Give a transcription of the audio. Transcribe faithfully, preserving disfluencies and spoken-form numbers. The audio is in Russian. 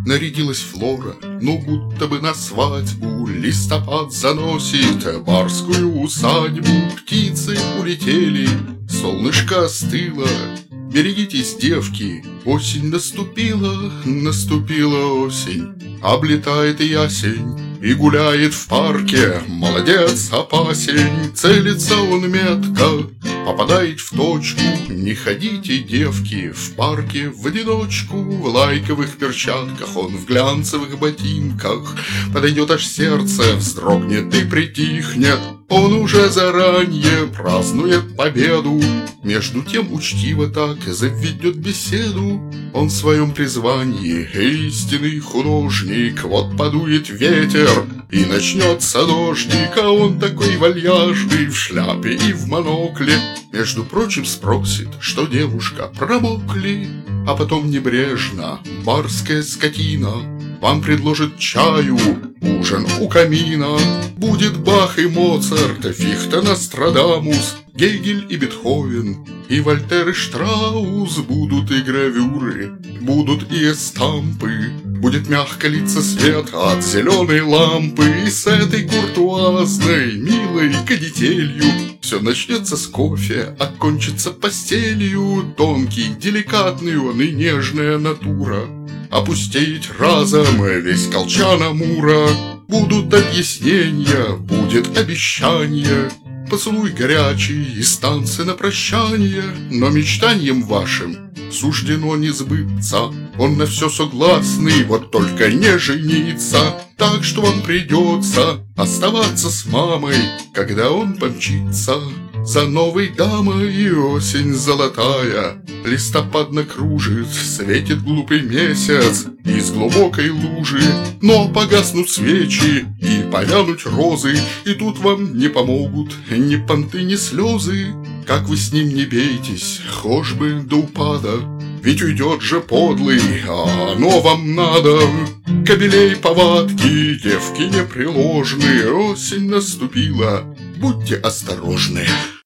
Нарядилась Флора, ну будто бы на свадьбу. Листопад заносит барскую усадьбу. Птицы улетели, солнышко остыло. Берегитесь, девки, осень наступила, наступила осень. Облетает ясень и гуляет в парке. Молодец, опасень, целится он метко, попадает в точку. Не ходите, девки, в парке в одиночку. В лайковых перчатках, он в глянцевых ботинках. Подойдет, аж сердце вздрогнет и притихнет. Он уже заранее празднует победу. Между тем учтиво так заведет беседу. Он в своем призвании истинный художник. Вот подует ветер и начнется дождик, а он такой вальяжный в шляпе и в монокле. Между прочим спросит, что девушка, промокли, а потом небрежно, барская скотина, вам предложит чаю, ужин у камина. Будет Бах и Моцарт, Фихте, Нострадамус, Гегель и Бетховен, и Вольтер и Штраус. Будут и гравюры, будут и эстампы. Будет мягко литься свет от зеленой лампы. И с этой куртуазной, милой канителью все начнется с кофе, а кончится постелью. Тонкий, деликатный он и нежная натура. Опустеет разом весь колчан Амура. Будут объяснения, будет обещание, поцелуй горячий и станцы на прощание. Но мечтанием вашим суждено не сбыться. Он на все согласный, вот только не жениться. Так что вам придется оставаться с мамой, когда он помчится за новой дамой. И осень золотая листопадно кружит, светит глупый месяц из глубокой лужи. Но погаснут свечи и повянут розы, и тут вам не помогут ни понты, ни слезы. Как вы с ним не бейтесь, хошь бы до упада, ведь уйдет же подлый, а оно вам надо. Кобелей повадки, девки непреложные, осень наступила, будьте осторожны.